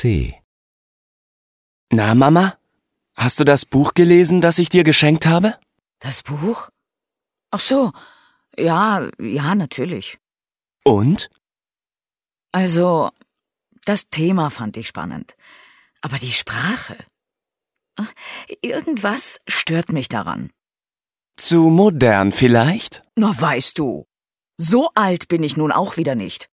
C. Na, Mama? Hast du das Buch gelesen, das ich dir geschenkt habe? Das Buch? Ach so, ja, natürlich. Und? Also, das Thema fand ich spannend. Aber die Sprache? Irgendwas stört mich daran. Zu modern vielleicht? Na, weißt du, so alt bin ich nun auch wieder nicht.